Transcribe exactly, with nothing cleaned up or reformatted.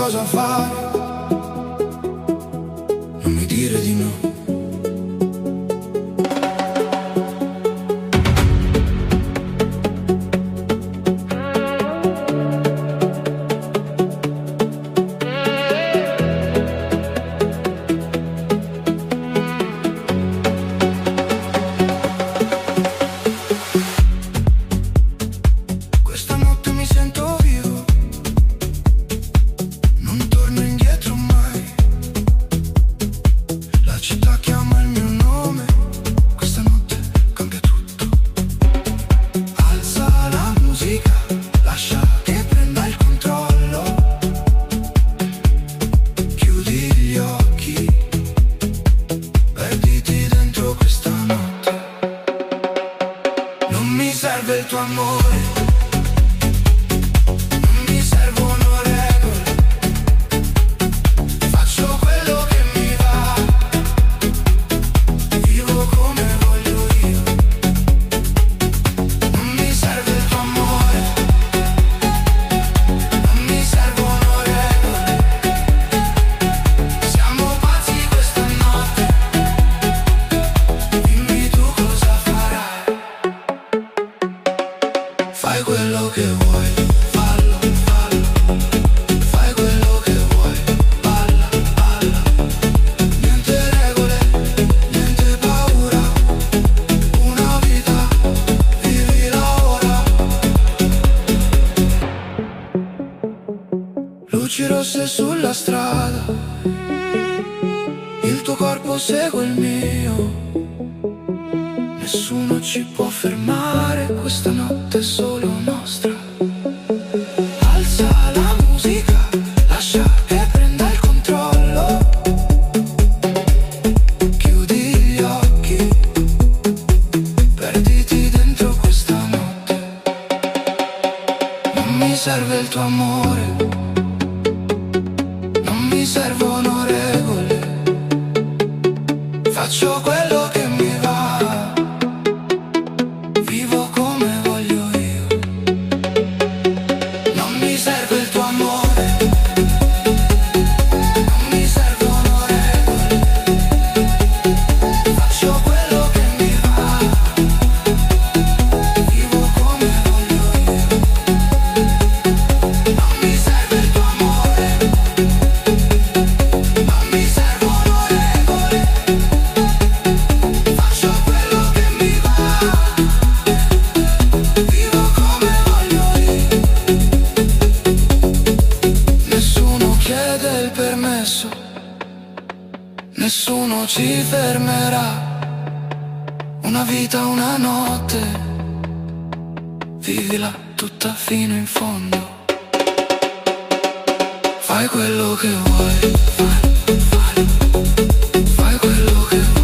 cosa fare, non mi dire di no. Luci rosse sulla strada, il tuo corpo segue il mio. Nessuno ci può fermare, questa notte è solo nostra. Alza la musica, lascia che prenda il controllo. Chiudi gli occhi, perditi dentro questa notte. Non mi serve il tuo amore, non mi servono regole, faccio quello che mi va, vivo come voglio io. Non mi serve il tuo amore, non mi servono regole, faccio quello che mi va, vivo come voglio io. Non mi serve il tuo amore, non mi servono regole, faccio quello che mi va, vivo come voglio io. Nessuno chiede il permesso, nessuno ci fermerà. Una vita, una notte, vivila tutta fino in fondo. Fai quello che vuoi, fai, fai, fai quello che vuoi.